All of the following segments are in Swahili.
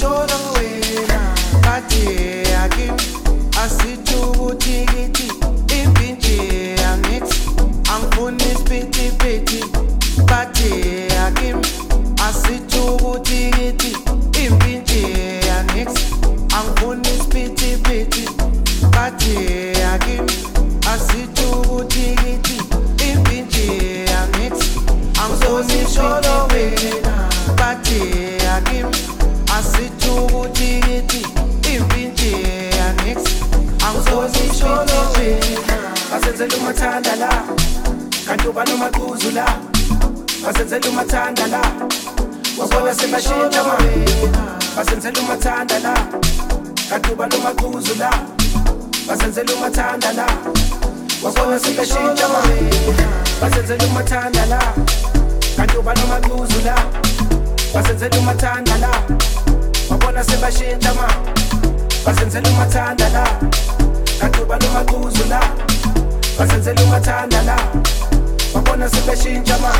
uzishona wena kade yakim asithi ukuthi impinje angithi angifuni isiphithi kade yakim asithi ukuthi impinje angithi angifuni isiphithi kade yakim asithi ukuthi impinje angithi angizozishona wena kade yakim asithi ukuthi impinje angithi angizozishona wena basenzela umathanda la kanti uba nomaqhuzu la basenzela umathanda la wabona sebashintsha ma basenzela umathanda la kanti uba nomaqhuzu la basenzela umathanda la wabona sebashintsha ma basenzela umathanda la kanti uba nomaqhuzu la basenzela umathanda la wabona sebashintsha ma basenzela umathanda la kanti uba nomaqhuzu la basenzela umathanda la wabona sebashintsha ma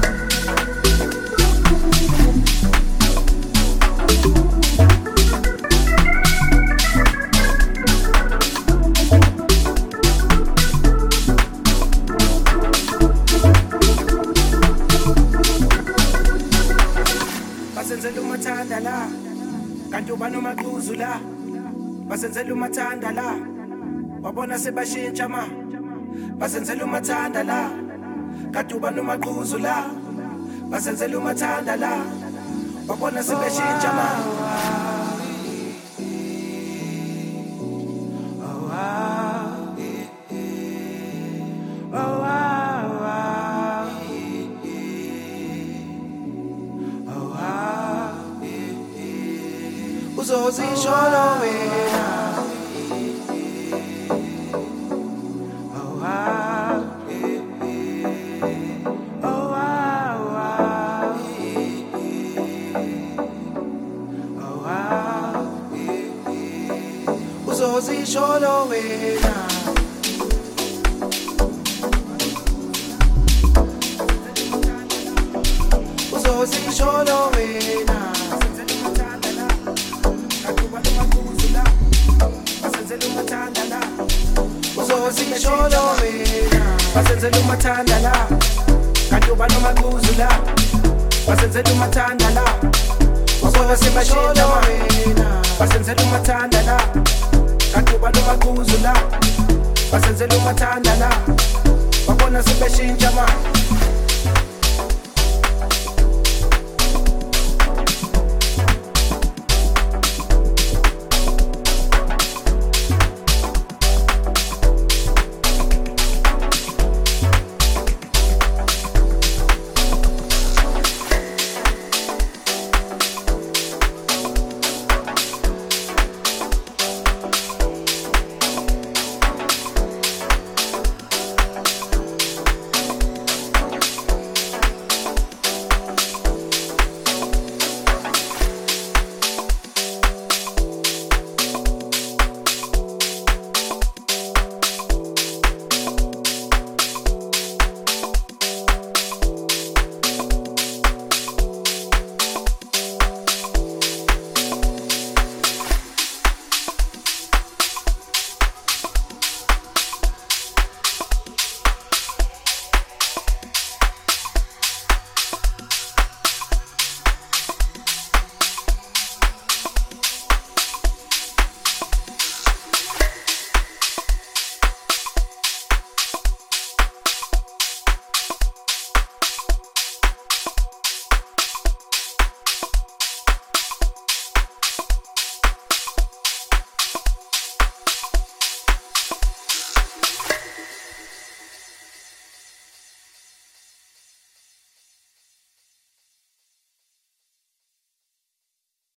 basenzela umathanda la kanti uba nomaqhuzu la basenzela umathanda la wabona sebashintsha ma basenzela umathanda la kanti uba nomaqhuzu la basenzela umathanda la wabona sebashintsha ma uzozishona wena uzozishona wena uzozishona wena uzozishona wena basenzela umathanda la kanti uba nomaqhuzu la basenzela umathanda la wabona sebashintsha wena basenzela umathanda la kanti uba nomaqhuzu la basenzela umathanda la wabona sebashintsha ma